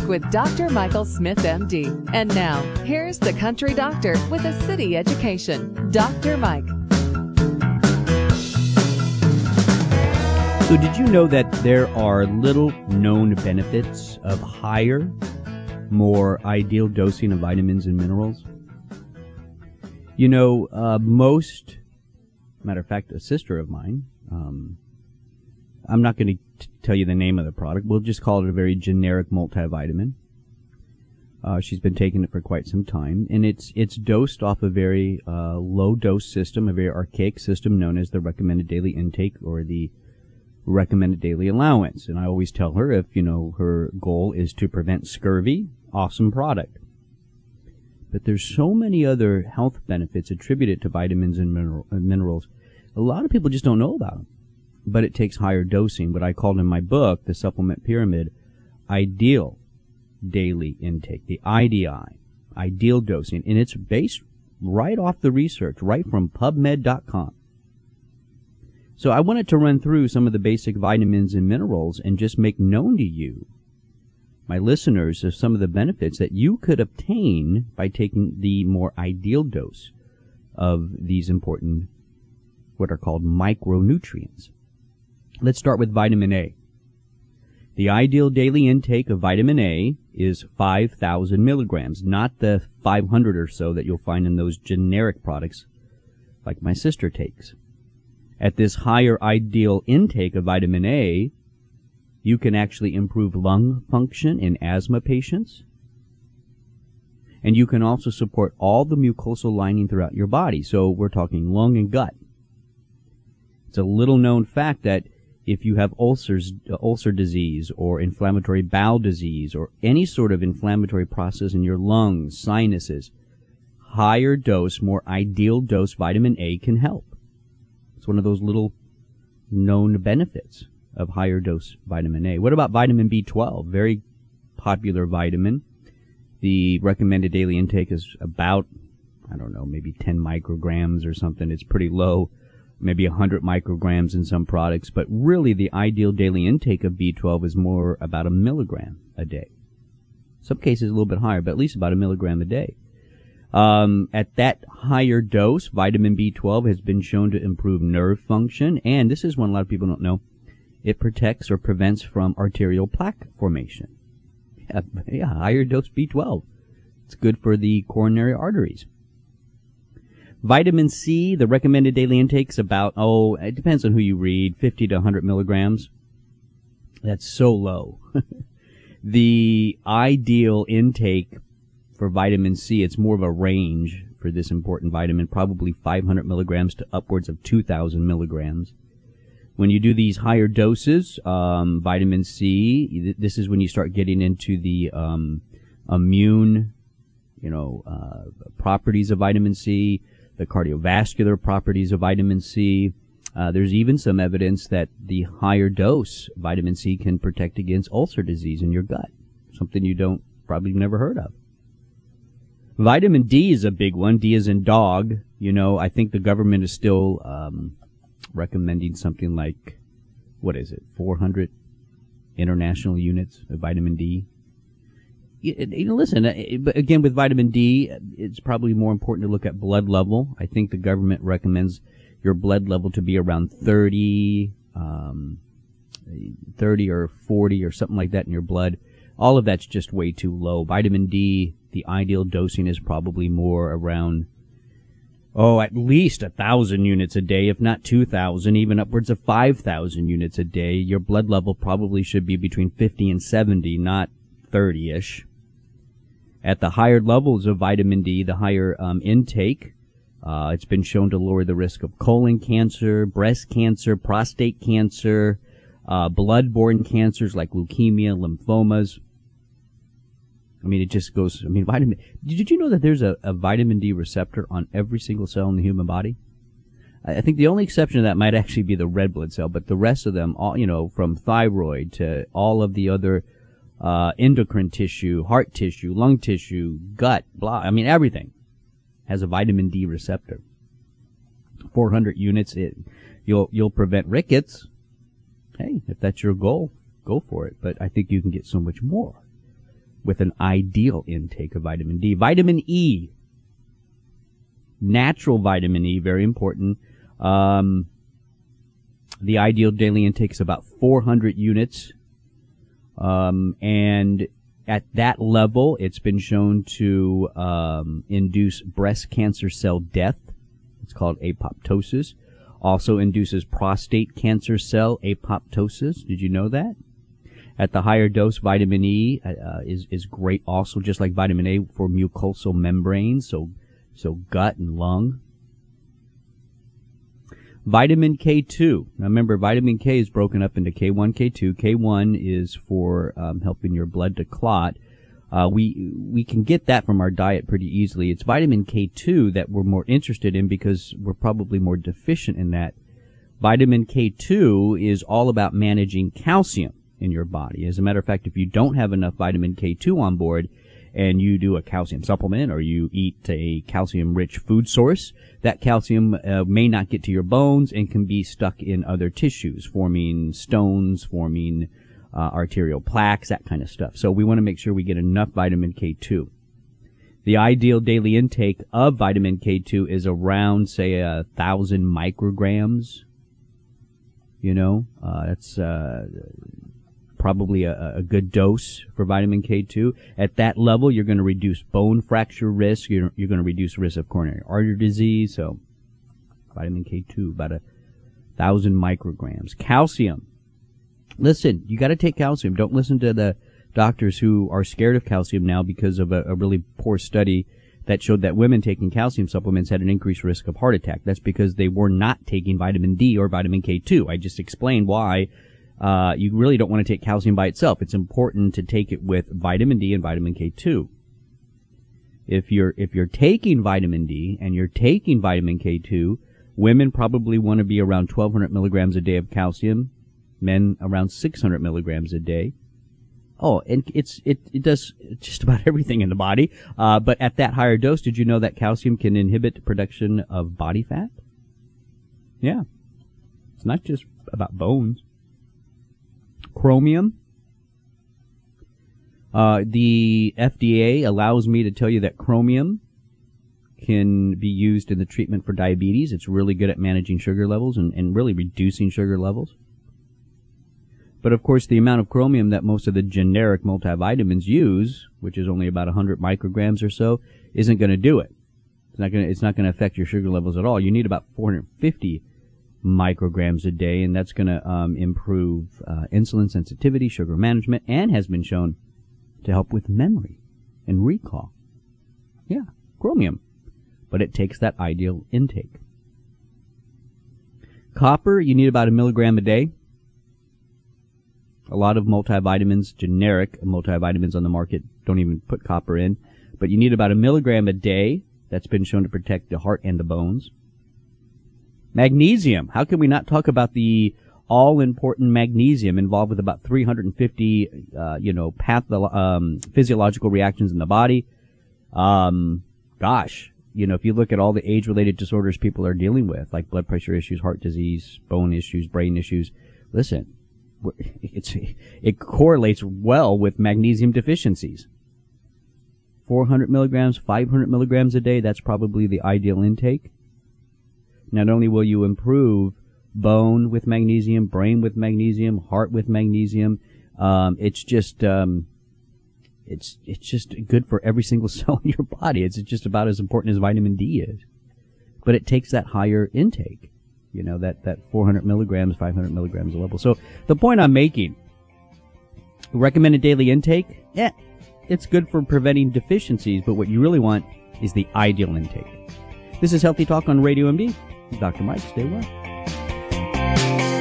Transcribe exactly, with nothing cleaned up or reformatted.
Talk with Doctor Michael Smith, M D. And now, here's the country doctor with a city education, Doctor Mike. So did you know that there are little known benefits of higher, more ideal dosing of vitamins and minerals? You know, uh, most, matter of fact, a sister of mine, um, I'm not going to tell you the name of the product. We'll just call it a very generic multivitamin. Uh, she's been taking it for quite some time, and it's it's dosed off a very uh, low-dose system, a very archaic system known as the recommended daily intake or the recommended daily allowance. And I always tell her, if, you know, her goal is to prevent scurvy, awesome product. But there's so many other health benefits attributed to vitamins and mineral, uh, minerals. A lot of people just don't know about them. But it takes higher dosing, what I called in my book, the Supplement Pyramid, ideal daily intake, the I D I, ideal dosing. And it's based right off the research, right from PubMed dot com. So I wanted to run through some of the basic vitamins and minerals and just make known to you, my listeners, of some of the benefits that you could obtain by taking the more ideal dose of these important, what are called micronutrients. Let's start with vitamin A. The ideal daily intake of vitamin A is five thousand milligrams, not the five hundred or so that you'll find in those generic products like my sister takes. At this higher ideal intake of vitamin A, you can actually improve lung function in asthma patients. And you can also support all the mucosal lining throughout your body. So we're talking lung and gut. It's a little known fact that if you have ulcers, uh, ulcer disease or inflammatory bowel disease or any sort of inflammatory process in your lungs, sinuses, higher dose, more ideal dose vitamin A can help. It's one of those little known benefits of higher dose vitamin A. What about vitamin B twelve? Very popular vitamin. The recommended daily intake is about, I don't know, maybe ten micrograms or something. It's pretty low. Maybe one hundred micrograms in some products, but really the ideal daily intake of B twelve is more about a milligram a day. Some cases a little bit higher, but at least about a milligram a day. Um, at that higher dose, vitamin B twelve has been shown to improve nerve function, and this is one a lot of people don't know. It protects or prevents from arterial plaque formation. Yeah, yeah, higher dose B twelve. It's good for the coronary arteries. Vitamin C, the recommended daily intake is about, oh, it depends on who you read, fifty to one hundred milligrams. That's so low. The ideal intake for vitamin C, it's more of a range for this important vitamin, probably five hundred milligrams to upwards of two thousand milligrams. When you do these higher doses, um, vitamin C, this is when you start getting into the um, immune, you know, uh, properties of vitamin C, the cardiovascular properties of vitamin C. Uh, there's even some evidence that the higher dose vitamin C can protect against ulcer disease in your gut, something you don't probably never heard of. Vitamin D is a big one. D is in dog. You know, I think the government is still um, recommending something like, what is it, four hundred international units of vitamin D. You, you know, listen, but again, with vitamin D, it's probably more important to look at blood level. I think the government recommends your blood level to be around thirty, um, thirty or forty or something like that in your blood. All of that's just way too low. Vitamin D, the ideal dosing is probably more around, oh, at least a thousand units a day, if not two thousand, even upwards of five thousand units a day. Your blood level probably should be between fifty and seventy, not thirty-ish. At the higher levels of vitamin D, the higher um, intake, uh, it's been shown to lower the risk of colon cancer, breast cancer, prostate cancer, uh, blood-borne cancers like leukemia, lymphomas. I mean, it just goes, I mean, vitamin, did you know that there's a, a vitamin D receptor on every single cell in the human body? I think the only exception to that might actually be the red blood cell, but the rest of them, all, you know, from thyroid to all of the other uh, endocrine tissue, heart tissue, lung tissue, gut, blah, I mean, everything has a vitamin D receptor. four hundred units, it, you'll, you'll prevent rickets. Hey, if that's your goal, go for it. But I think you can get so much more. with an ideal intake of vitamin D. Vitamin E, natural vitamin E, very important. Um, the ideal daily intake is about four hundred units. Um, and at that level, it's been shown to um, induce breast cancer cell death. It's called apoptosis. Also induces prostate cancer cell apoptosis. Did you know that? At the higher dose, vitamin E uh, is is great also, just like vitamin A, for mucosal membranes, so so gut and lung. Vitamin K two. Now remember, vitamin K is broken up into K one, K two. K one is for um, helping your blood to clot. Uh, we we can get that from our diet pretty easily. It's vitamin K two that we're more interested in because we're probably more deficient in that. Vitamin K two is all about managing calcium in your body. As a matter of fact, if you don't have enough vitamin K two on board and you do a calcium supplement or you eat a calcium-rich food source, that calcium uh, may not get to your bones and can be stuck in other tissues, forming stones, forming uh, arterial plaques, that kind of stuff. So we want to make sure we get enough vitamin K two. The ideal daily intake of vitamin K two is around, say, a thousand micrograms. You know, uh, that's uh, probably a, a good dose for vitamin K two. At that level, you're going to reduce bone fracture risk. You're, you're going to reduce risk of coronary artery disease. So vitamin K two, about a thousand micrograms. Calcium. Listen, you got to take calcium. Don't listen to the doctors who are scared of calcium now because of a, a really poor study that showed that women taking calcium supplements had an increased risk of heart attack. That's because they were not taking vitamin D or vitamin K two. I just explained why uh, you really don't want to take calcium by itself. It's important to take it with vitamin D and vitamin K two. If you're if you're taking vitamin D and you're taking vitamin K two, women probably want to be around twelve hundred milligrams a day of calcium, men around six hundred milligrams a day. Oh, and it's it, it does just about everything in the body. Uh, but at that higher dose, did you know that calcium can inhibit the production of body fat? Yeah. It's not just about bones. Chromium. Uh, the F D A allows me to tell you that chromium can be used in the treatment for diabetes. It's really good at managing sugar levels and, and really reducing sugar levels. But of course, the amount of chromium that most of the generic multivitamins use, which is only about one hundred micrograms or so, isn't going to do it. It's not going to, it's not going to affect your sugar levels at all. You need about four hundred fifty micrograms a day, and that's going to um, improve uh, insulin sensitivity, sugar management, and has been shown to help with memory and recall. Yeah, chromium. But it takes that ideal intake. Copper, you need about a milligram a day. A lot of multivitamins, generic multivitamins on the market, don't even put copper in. But you need about a milligram a day. That's been shown to protect the heart and the bones. Magnesium. How can we not talk about the all-important magnesium involved with about three hundred fifty, uh, you know, patho- um, physiological reactions in the body? Um, gosh, you know, if you look at all the age-related disorders people are dealing with, like blood pressure issues, heart disease, bone issues, brain issues, listen, it's, it correlates well with magnesium deficiencies. four hundred milligrams, five hundred milligrams a day, that's probably the ideal intake. Not only will you improve bone with magnesium, brain with magnesium, heart with magnesium, um, it's just, um, it's, it's just good for every single cell in your body. It's just about as important as vitamin D is. But it takes that higher intake. You know, that, that four hundred milligrams, five hundred milligrams level. So the point I'm making, recommended daily intake, yeah, it's good for preventing deficiencies, but what you really want is the ideal intake. This is Healthy Talk on Radio M D. Doctor Mike, stay well.